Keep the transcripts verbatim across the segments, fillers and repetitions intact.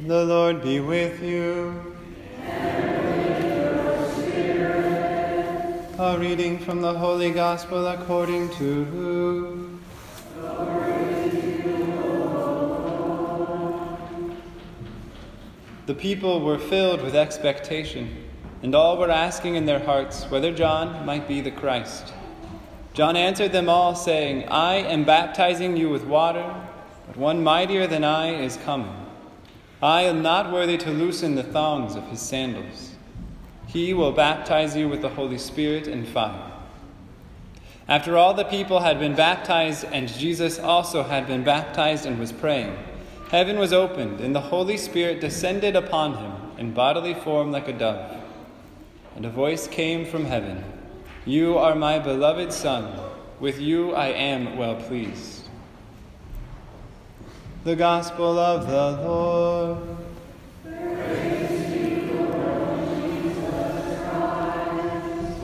The Lord be with you. And with your spirit. A reading from the Holy Gospel according to Luke. Glory to you, O Lord. The people were filled with expectation, and all were asking in their hearts whether John might be the Christ. John answered them all, saying, I am baptizing you with water, but one mightier than I is coming. I am not worthy to loosen the thongs of his sandals. He will baptize you with the Holy Spirit and fire. After all the people had been baptized, and Jesus also had been baptized and was praying, heaven was opened, and the Holy Spirit descended upon him in bodily form like a dove. And a voice came from heaven, You are my beloved Son, with you I am well pleased. The Gospel of the Lord. Praise to you, Lord Jesus Christ.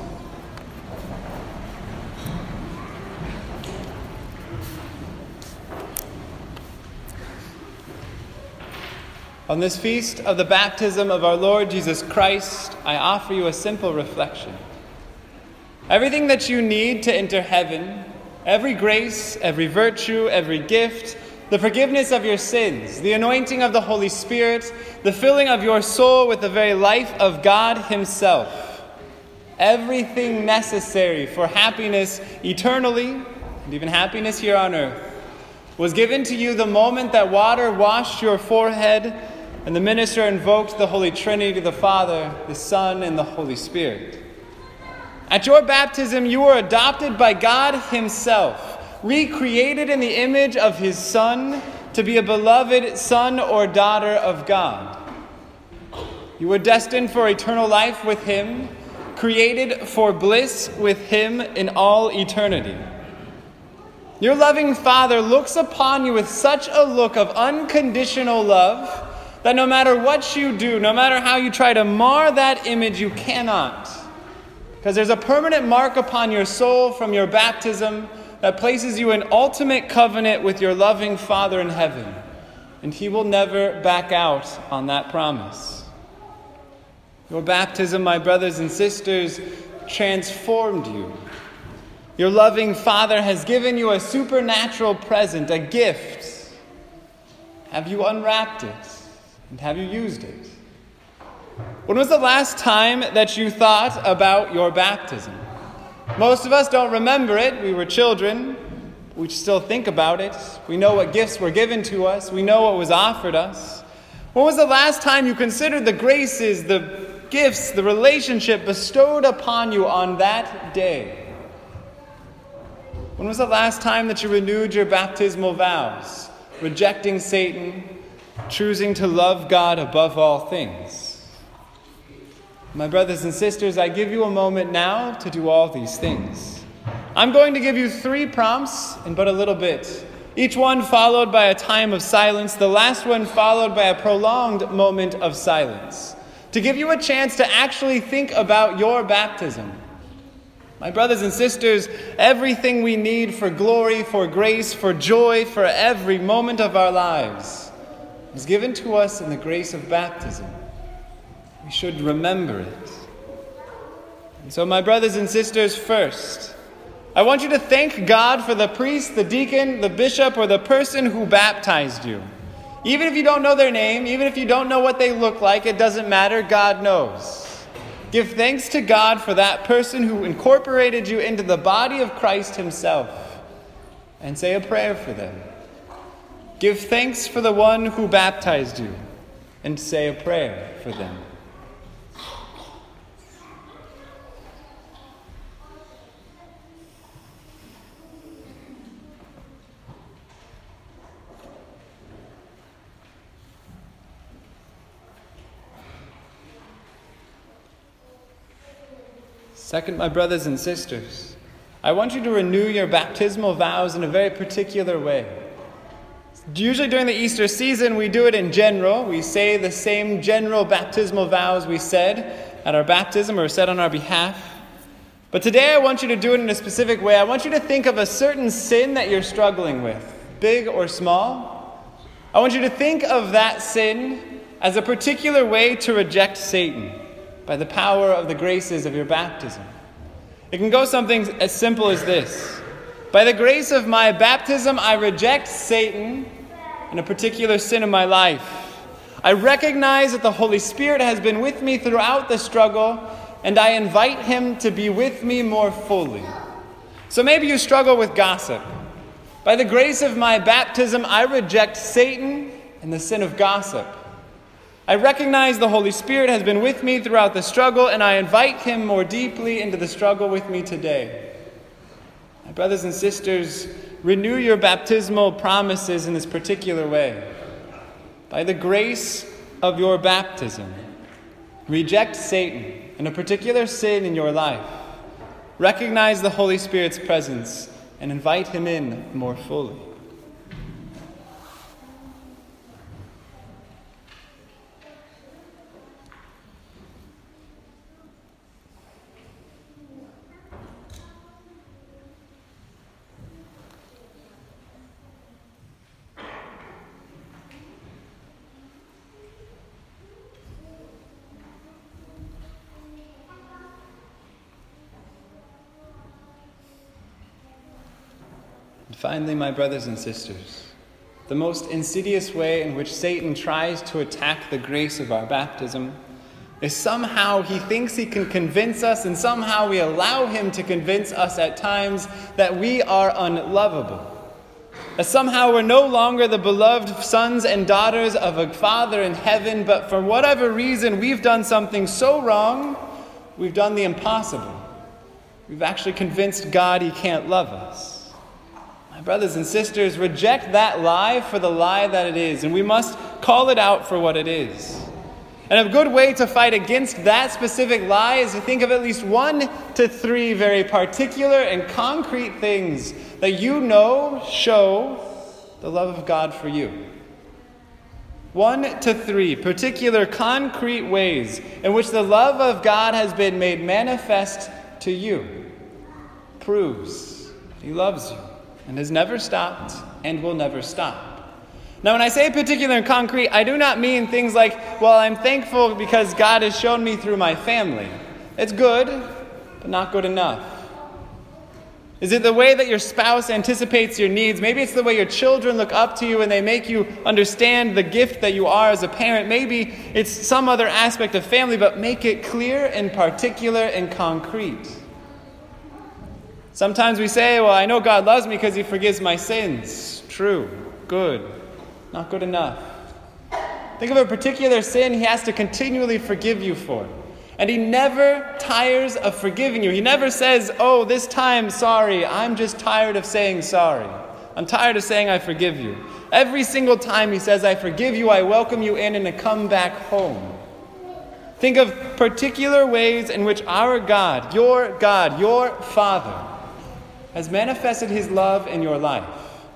On this feast of the baptism of our Lord Jesus Christ, I offer you a simple reflection. Everything that you need to enter heaven, every grace, every virtue, every gift, the forgiveness of your sins, the anointing of the Holy Spirit, the filling of your soul with the very life of God Himself. Everything necessary for happiness eternally, and even happiness here on earth, was given to you the moment that water washed your forehead and the minister invoked the Holy Trinity, the Father, the Son, and the Holy Spirit. At your baptism, you were adopted by God Himself, recreated in the image of His Son to be a beloved son or daughter of God. You were destined for eternal life with Him, created for bliss with Him in all eternity. Your loving Father looks upon you with such a look of unconditional love that no matter what you do, no matter how you try to mar that image, you cannot. Because there's a permanent mark upon your soul from your baptism that places you in ultimate covenant with your loving Father in heaven. And He will never back out on that promise. Your baptism, my brothers and sisters, transformed you. Your loving Father has given you a supernatural present, a gift. Have you unwrapped it? And have you used it? When was the last time that you thought about your baptism? Most of us don't remember it. We were children. We still think about it. We know what gifts were given to us. We know what was offered us. When was the last time you considered the graces, the gifts, the relationship bestowed upon you on that day? When was the last time that you renewed your baptismal vows, rejecting Satan, choosing to love God above all things? My brothers and sisters, I give you a moment now to do all these things. I'm going to give you three prompts in but a little bit, each one followed by a time of silence, the last one followed by a prolonged moment of silence, to give you a chance to actually think about your baptism. My brothers and sisters, everything we need for glory, for grace, for joy, for every moment of our lives is given to us in the grace of baptism. We should remember it. And so, my brothers and sisters, first, I want you to thank God for the priest, the deacon, the bishop, or the person who baptized you. Even if you don't know their name, even if you don't know what they look like, it doesn't matter. God knows. Give thanks to God for that person who incorporated you into the body of Christ Himself, and say a prayer for them. Give thanks for the one who baptized you, and say a prayer for them. Second, my brothers and sisters, I want you to renew your baptismal vows in a very particular way. Usually during the Easter season, we do it in general. We say the same general baptismal vows we said at our baptism or said on our behalf. But today I want you to do it in a specific way. I want you to think of a certain sin that you're struggling with, big or small. I want you to think of that sin as a particular way to reject Satan by the power of the graces of your baptism. It can go something as simple as this. By the grace of my baptism, I reject Satan and a particular sin in my life. I recognize that the Holy Spirit has been with me throughout the struggle, and I invite him to be with me more fully. So maybe you struggle with gossip. By the grace of my baptism, I reject Satan and the sin of gossip. I recognize the Holy Spirit has been with me throughout the struggle, and I invite him more deeply into the struggle with me today. My brothers and sisters, renew your baptismal promises in this particular way. By the grace of your baptism, reject Satan and a particular sin in your life. Recognize the Holy Spirit's presence and invite him in more fully. And finally, my brothers and sisters, the most insidious way in which Satan tries to attack the grace of our baptism is somehow he thinks he can convince us, and somehow we allow him to convince us at times that we are unlovable. That somehow we're no longer the beloved sons and daughters of a Father in heaven, but for whatever reason we've done something so wrong, we've done the impossible. We've actually convinced God he can't love us. My brothers and sisters, reject that lie for the lie that it is, and we must call it out for what it is. And a good way to fight against that specific lie is to think of at least one to three very particular and concrete things that you know show the love of God for you. One to three particular concrete ways in which the love of God has been made manifest to you. Proves he loves you and has never stopped and will never stop. Now, when I say particular and concrete, I do not mean things like, well, I'm thankful because God has shown me through my family. It's good, but not good enough. Is it the way that your spouse anticipates your needs? Maybe it's the way your children look up to you and they make you understand the gift that you are as a parent. Maybe it's some other aspect of family, but make it clear and particular and concrete. Sometimes we say, well, I know God loves me because he forgives my sins. True, good, not good enough. Think of a particular sin he has to continually forgive you for. And he never tires of forgiving you. He never says, oh, this time, sorry, I'm just tired of saying sorry. I'm tired of saying I forgive you. Every single time he says, I forgive you, I welcome you in, and I come back home. Think of particular ways in which our God, your God, your Father, has manifested his love in your life.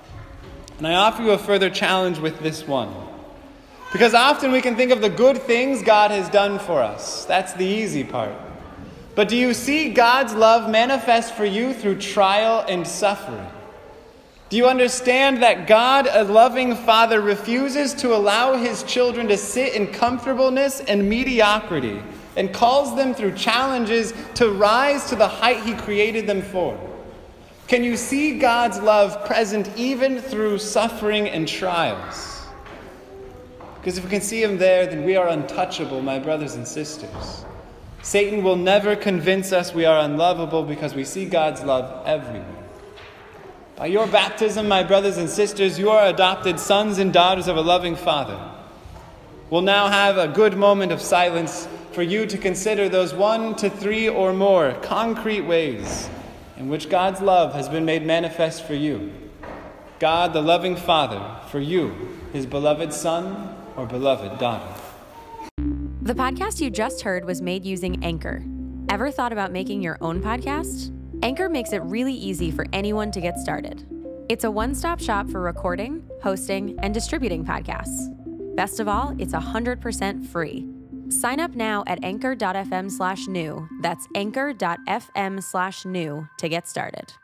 And I offer you a further challenge with this one. Because often we can think of the good things God has done for us. That's the easy part. But do you see God's love manifest for you through trial and suffering? Do you understand that God, a loving Father, refuses to allow his children to sit in comfortableness and mediocrity and calls them through challenges to rise to the height he created them for? Can you see God's love present even through suffering and trials? Because if we can see him there, then we are untouchable, my brothers and sisters. Satan will never convince us we are unlovable because we see God's love everywhere. By your baptism, my brothers and sisters, you are adopted sons and daughters of a loving Father. We'll now have a good moment of silence for you to consider those one to three or more concrete ways in which God's love has been made manifest for you. God, the loving Father, for you, his beloved Son or beloved daughter. The podcast you just heard was made using Anchor. Ever thought about making your own podcast? Anchor makes it really easy for anyone to get started. It's a one-stop shop for recording, hosting, and distributing podcasts. Best of all, it's one hundred percent free. Sign up now at anchor.fm slash new. That's anchor.fm slash new to get started.